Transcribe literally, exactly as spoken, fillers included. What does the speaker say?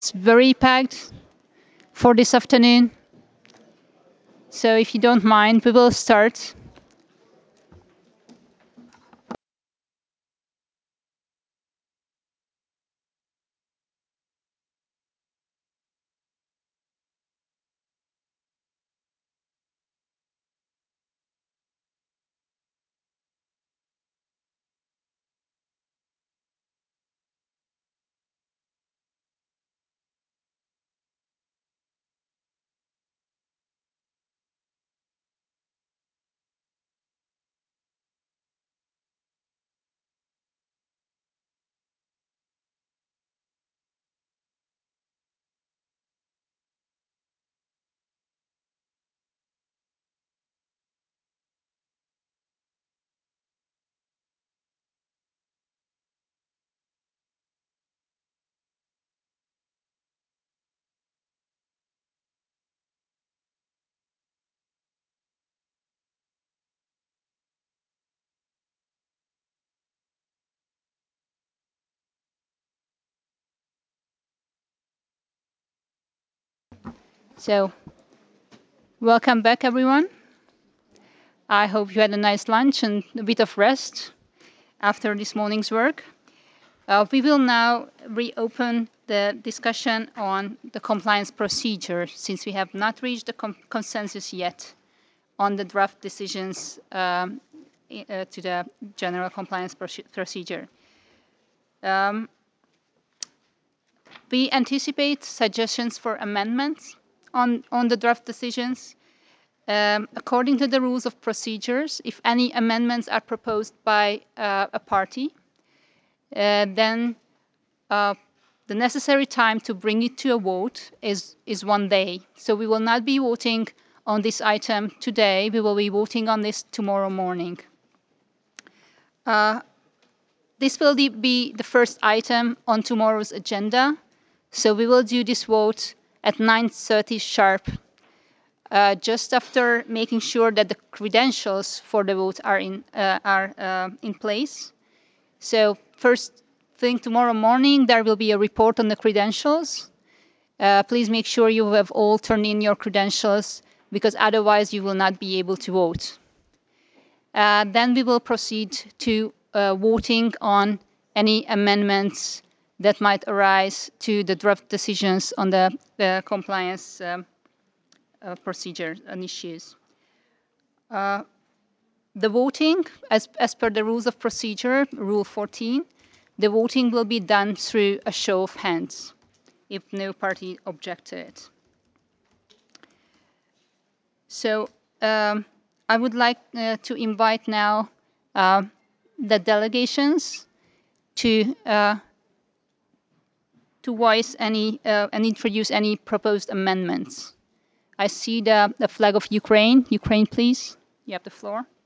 It's very packed for this afternoon. So if you don't mind, we will start. So welcome back, everyone. I hope you had a nice lunch and a bit of rest after this morning's work. Uh, we will now reopen the discussion on the compliance procedure, since we have not reached the com- consensus yet on the draft decisions um, uh, to the general compliance proce- procedure. Um, we anticipate suggestions for amendments on, on the draft decisions. Um, according to the rules of procedures, if any amendments are proposed by uh, a party, uh, then uh, the necessary time to bring it to a vote is, is one day. So we will not be voting on this item today. We will be voting on this tomorrow morning. Uh, this will be the first item on tomorrow's agenda. So we will do this vote at nine thirty sharp, uh, just after making sure that the credentials for the vote are in, uh, are, uh, in place. So first thing tomorrow morning, there will be a report on the credentials. Uh, please make sure you have all turned in your credentials, because otherwise you will not be able to vote. Uh, then we will proceed to uh, voting on any amendments that might arise to the draft decisions on the, the compliance um, uh, procedure and issues. Uh, the voting, as, as per the rules of procedure, Rule fourteen, the voting will be done through a show of hands if no party objects to it. So um, I would like uh, to invite now uh, the delegations to uh, to voice any uh, and introduce any proposed amendments. I see the, the flag of Ukraine. Ukraine, please. You have the floor.